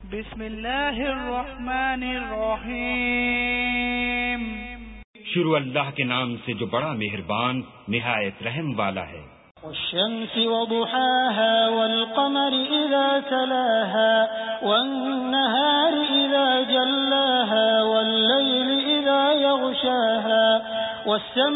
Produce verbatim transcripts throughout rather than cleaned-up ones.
بسم اللہ الرحمن الرحیم شروع اللہ کے نام سے جو بڑا مہربان نہایت رحم والا ہے۔ والشمس وضحاها والقمر إذا تلاها والنهار إذا جلاها والليل إذا يغشاها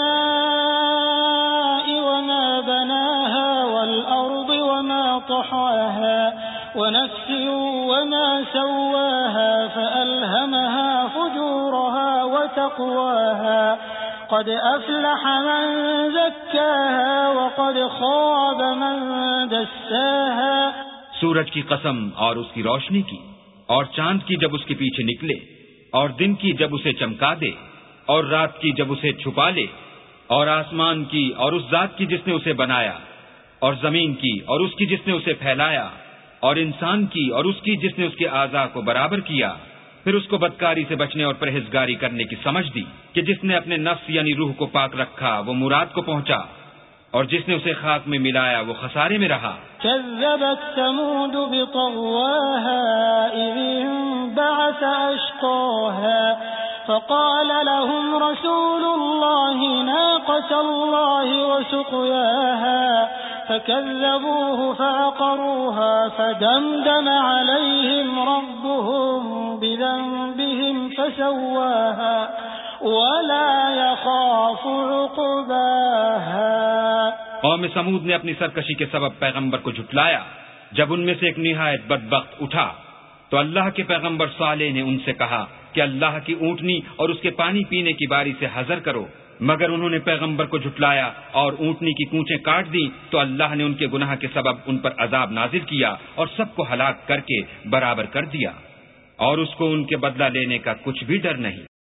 والسماء وما بناها والأرض وما طحاها ونفس وما سواها فألهمها فجورها وتقواها قد أفلح من زكاها وقد خاب من دساها۔ سورج کی قسم اور اس کی روشنی کی، اور چاند کی جب اس کے پیچھے نکلے، اور دن کی جب اسے چمکا دے، اور رات کی جب اسے چھپا لے، اور آسمان کی اور اس ذات کی جس نے اسے بنایا، اور زمین کی اور اس کی جس نے اسے پھیلایا، اور انسان کی اور اس کی جس نے اس کے اعضاء کو برابر کیا، پھر اس کو بدکاری سے بچنے اور پرہیزگاری کرنے کی سمجھ دی کہ جس نے اپنے نفس یعنی روح کو پاک رکھا وہ مراد کو پہنچا، اور جس نے اسے خاک میں ملایا وہ خسارے میں رہا۔ كذبت ثمود بطغواها إذ انبعث أشقاها فقال لهم رسول الله ناقة الله وسقياها فكذبوه فعقروها فدمدم عليهم ربهم بذنبهم فسواها ولا يخاف عقباها۔ قوم سمود نے اپنی سرکشی کے سبب پیغمبر کو جھٹلایا۔ جب ان میں سے ایک نہایت بدبخت اٹھا تو اللہ کے پیغمبر صالح نے ان سے کہا کہ اللہ کی اونٹنی اور اس کے پانی پینے کی باری سے حذر کرو، مگر انہوں نے پیغمبر کو جھٹلایا اور اونٹنی کی کونچیں کاٹ دی تو اللہ نے ان کے گناہ کے سبب ان پر عذاب نازل کیا اور سب کو ہلاک کر کے برابر کر دیا، اور اس کو ان کے بدلہ لینے کا کچھ بھی ڈر نہیں۔